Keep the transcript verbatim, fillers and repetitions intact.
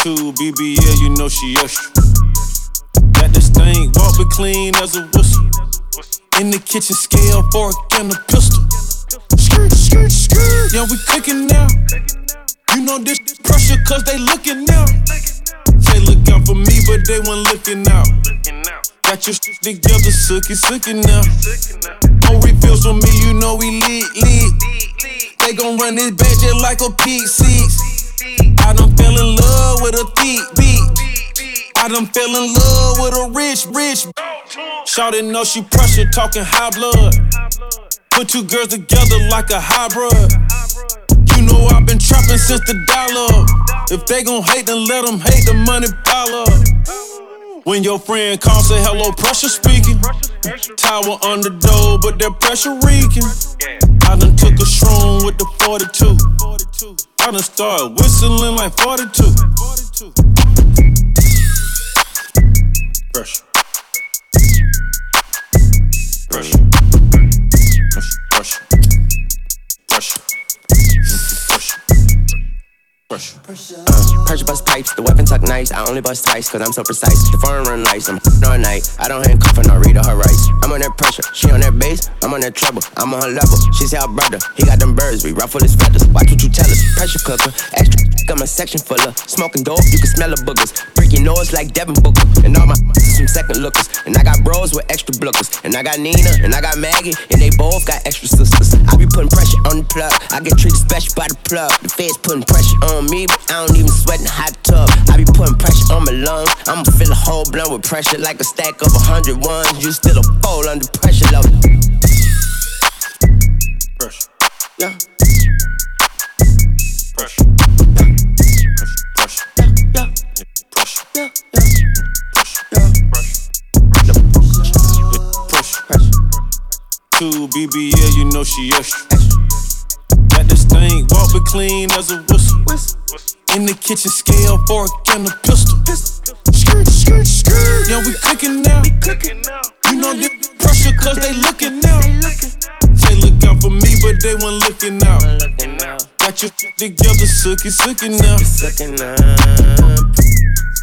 Two B B L, you know she extra. Got this thing, walk but clean as a whistle. In the kitchen, scale, fork, and a pistol. Skirt, skirt, skirt. Yeah, we cooking now. You know this pressure, cause they looking now. Say look out for me, but they weren't looking out. Got your shit together, sookie, sookie now. No refills from me, you know we lit, lit. They gon' run this bitch just like a P six. I done fell in love with a thick beat. I done fell in love with a rich, rich. Shawty know she pressure, talking high blood. Put two girls together like a hybrid. You know I've been trapping since the dollar. If they gon' hate, then let them hate, the money pile up. When your friend calls, say hello, pressure speaking. Tower on the door, but that pressure reeking. I done took a shroom with the forty-two. I done started whistling like forty-two. Pressure. Pressure. Pressure. Pressure. Pressure. Pressure. Uh, pressure bust pipes, the weapon tuck nice. I only bust twice, cause I'm so precise. The phone run nice, I'm all night. I don't handcuff and I read her rights. I'm on that pressure, she on that bass, I'm on that treble. I'm on her level, she say our brother, he got them birds, we ruffle his feathers. Watch what you tell us, pressure cooker, extra. Got my section full of smoking dope, you can smell the boogers. Break your nose like Devin Booker, and all my some second lookers. And I got bros with extra blookers, and I got Nina, and I got Maggie, and they both got extra sisters. I be putting pressure on the plug, I get treated special by the plug. The feds putting pressure on me, but I don't even sweat in the hot tub. I be putting pressure on my lungs, I'ma fill a whole blunt with pressure like a stack of a hundred ones. You still a fold under pressure, love. Pressure. Yeah. Pressure. Pressure. Yeah. Pressure. Yeah. Yeah. Pressure. Pressure. Two B B L, you know she extra. Got this thing, walk but clean as a whistle. In the kitchen, scale, fork, and a pistol. Skirt, skirt, skirt. Yeah, we cooking now. You know this pressure, cause they looking now. Say look out for me, but they weren't looking out. Got your shit together, sookie, sookie now.